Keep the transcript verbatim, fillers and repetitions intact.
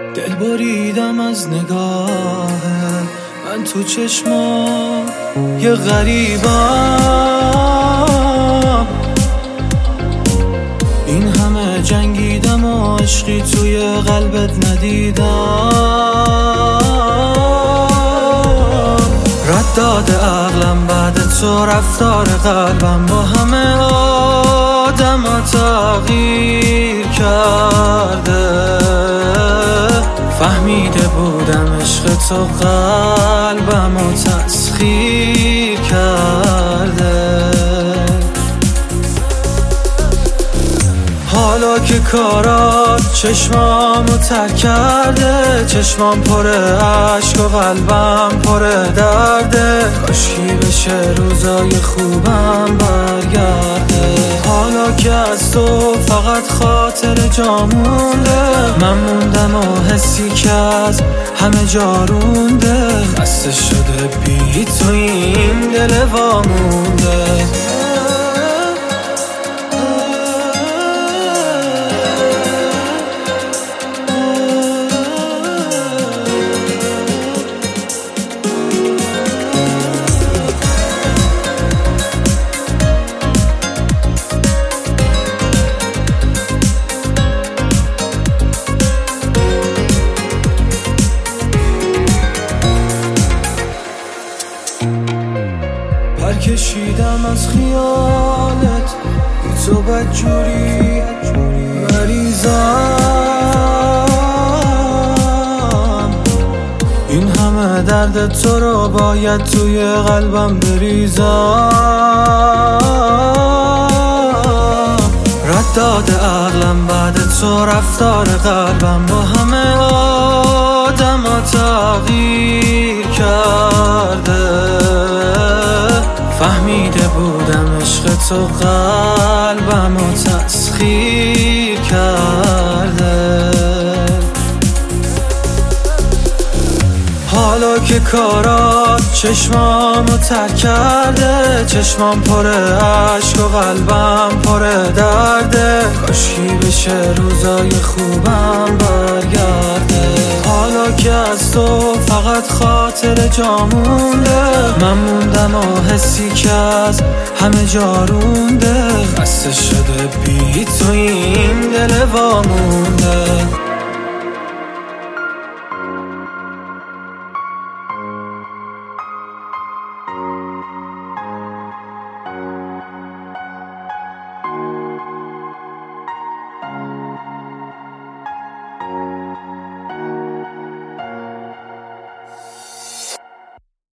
دل بریدم از نگاه من تو چشما یه غریبم. این همه جنگیدم و عشقی توی قلبت ندیدم. رد داده عقلم بعد تو رفتار قلبم با همه آدم ها تغییر کرده. فهمیده بودم عشق تو قلبم رو تسخیر کرده. حالا که کارات چشمامو تر کرده، چشمام پر عشق و قلبم پر درده. کاشکی بشه روزای خوبم برگرده. حالا که از تو فقط خاطر جا مونده، من موندم و حسی که از همه جا رونده. خسته شده بی تو این دل وامونده. پر کشیدم از خیالت بی تو بدجوری مریضم. این همه درد تو رو باید توی قلبم بریزم. رد داده عقلم بعد تو رفتار قلبم با همه آدم ها تغییر کرده. فهمیده بودم عشق تو قلبم رو تسخیر کرده. حالا که کارات چشمامو تر کرده، چشمام پر عشق و قلبم پر درده. کاشکی بشه روزای خوبم برگرده. حالا که از تو فقط خاطر جا مونده، من موندم و حسی که از همه جا رونده. خسته شده بی تو این دل وامونده.